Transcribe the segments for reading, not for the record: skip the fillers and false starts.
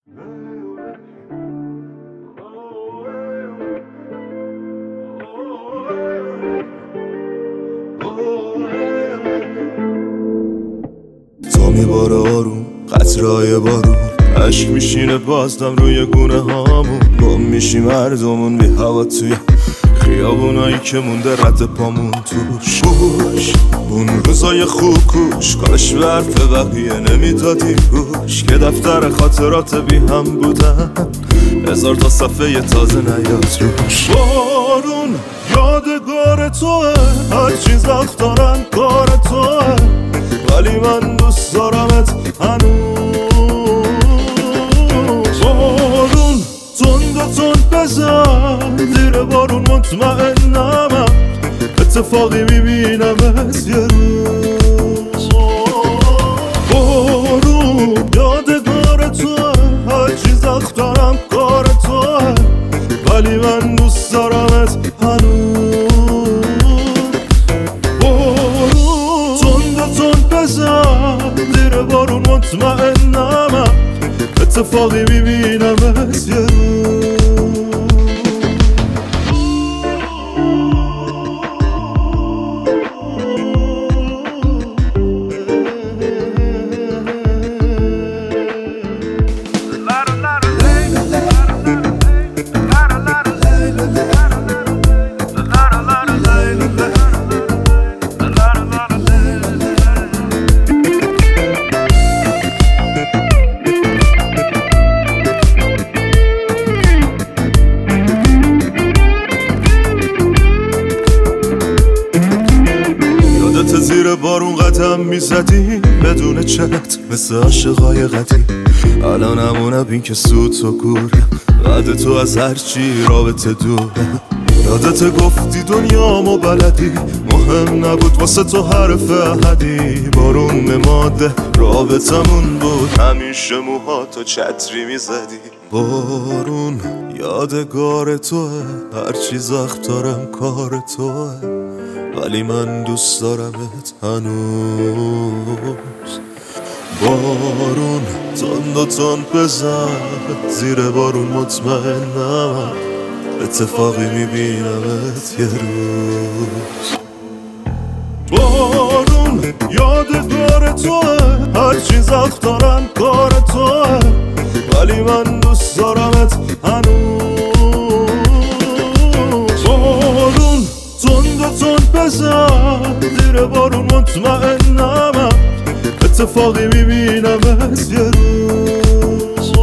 تو میباره آروم قطرهای بارون، عشق میشینه بازدم روی گونه هامون. گم میشیم مردمون بی هوا توی خیابونایی که مونده رد پامون توش. خوش اون روزای خوب کوش، کاش به حرف بقیه نمیدادیم گوش، که دفتر خاطرات بی هم بودن 1000 تا صفحه تازه نیاد روش. بارون یادگار توه، هر چیز وقت دارم کار توه، ولی من دوست دارمت هنوز. بارون تند و تند بزن زیر بارون، مطمئنم اتفاقی میبینمت یه روز. بارون یادگار توه، هر چیز وقت دارم کار توه، ولی من دوست دارمت هنوز. بارون تند و تند بزن زیر بارون، مطمئنم اتفاقی میبینمت یه روز. زیر بارون قدم میزدیم بدون چت مثل عاشقای قدیم. الانمونه بین که سوت و گوره، بعد تو از هرچی رابطه دوره. یادت گفتی دنیامو بلدی، مهم نبود واسه تو حرف احدی. بارون ماده رابطمون بود، همیشه موهاتو چتری میزدی. بارون یادگار توه، هر چیز وقت دارم کار توه، ولی من دوست دارمت هنوز. بارون تند و تند بزن زیر بارون، مطمئنم اتفاقی میبینمت یه روز. بارون یادگار توه، هر چیز وقت دارم کار توه، ولی من دوست دارمت هنوز. بارون تند و تند بزن زیر بارون، مطمئنم اتفاقی میبینمت یه روز.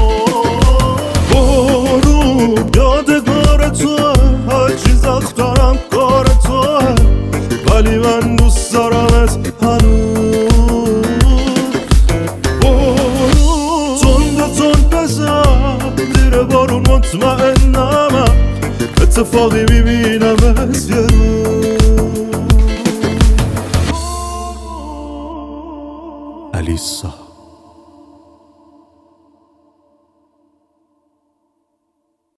بارون یادگار توه، هر چیز وقت دارم کار توه، ولی من دوست دارمت هنوز. بارون تند و تند بزن زیر بارون، مطمئنم اتفاقی میبینمت یه روز. الیسا